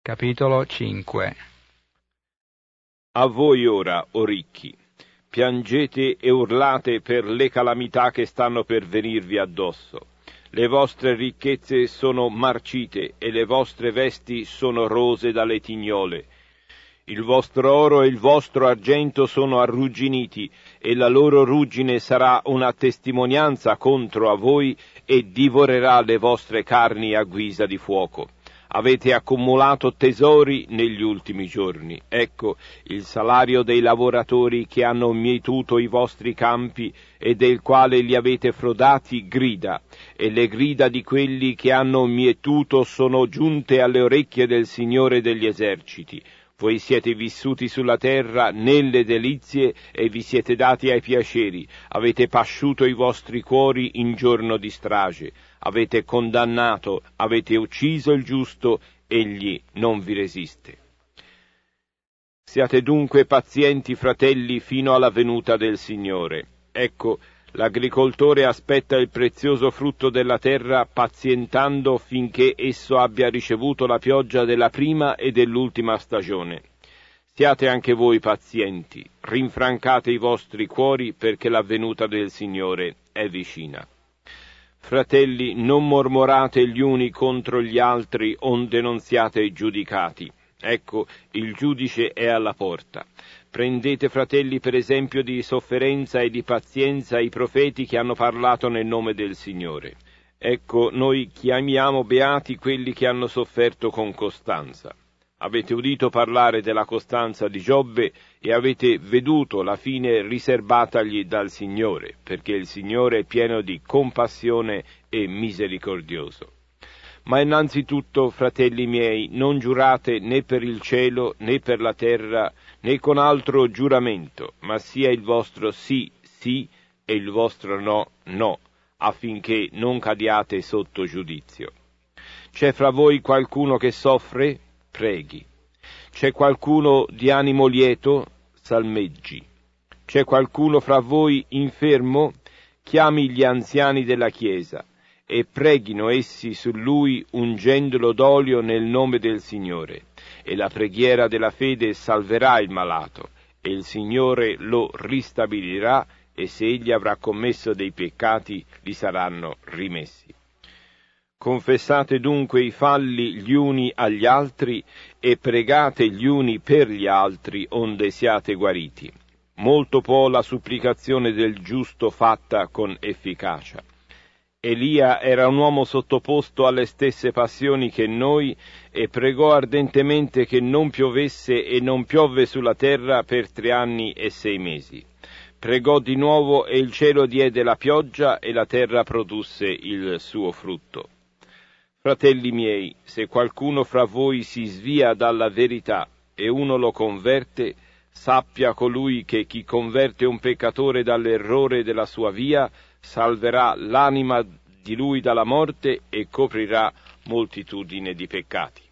Capitolo 5. A voi ora, o ricchi, piangete e urlate per le calamità che stanno per venirvi addosso. Le vostre ricchezze sono marcite e le vostre vesti sono rose dalle tignole. Il vostro oro e il vostro argento sono arrugginiti, e la loro ruggine sarà una testimonianza contro a voi e divorerà le vostre carni a guisa di fuoco. Avete accumulato tesori negli ultimi giorni. Ecco, il salario dei lavoratori che hanno mietuto i vostri campi e del quale li avete frodati grida, e le grida di quelli che hanno mietuto sono giunte alle orecchie del Signore degli eserciti. Voi siete vissuti sulla terra nelle delizie e vi siete dati ai piaceri, avete pasciuto i vostri cuori in giorno di strage, avete condannato, avete ucciso il giusto, egli non vi resiste. Siate dunque pazienti, fratelli, fino alla venuta del Signore. Ecco, l'agricoltore aspetta il prezioso frutto della terra pazientando finché esso abbia ricevuto la pioggia della prima e dell'ultima stagione. Siate anche voi pazienti, rinfrancate i vostri cuori perché la venuta del Signore è vicina. Fratelli, non mormorate gli uni contro gli altri, onde non siate giudicati. Ecco, il giudice è alla porta. Prendete, fratelli, per esempio di sofferenza e di pazienza i profeti che hanno parlato nel nome del Signore. Ecco, noi chiamiamo beati quelli che hanno sofferto con costanza. Avete udito parlare della costanza di Giobbe e avete veduto la fine riservatagli dal Signore, perché il Signore è pieno di compassione e misericordioso. Ma innanzitutto, fratelli miei, non giurate né per il cielo, né per la terra, né con altro giuramento, ma sia il vostro sì, sì, e il vostro no, no, affinché non cadiate sotto giudizio. C'è fra voi qualcuno che soffre? Preghi. C'è qualcuno di animo lieto? Salmeggi. C'è qualcuno fra voi infermo? Chiami gli anziani della Chiesa e preghino essi su lui ungendolo d'olio nel nome del Signore, e la preghiera della fede salverà il malato, e il Signore lo ristabilirà, e se egli avrà commesso dei peccati gli saranno rimessi. Confessate dunque i falli gli uni agli altri e pregate gli uni per gli altri, onde siate guariti. Molto può la supplicazione del giusto fatta con efficacia. Elia era un uomo sottoposto alle stesse passioni che noi e pregò ardentemente che non piovesse e non piovve sulla terra per 3 anni e 6 mesi. Pregò di nuovo e il cielo diede la pioggia e la terra produsse il suo frutto. Fratelli miei, se qualcuno fra voi si svia dalla verità e uno lo converte, sappia colui che chi converte un peccatore dall'errore della sua via salverà l'anima di lui dalla morte e coprirà moltitudine di peccati.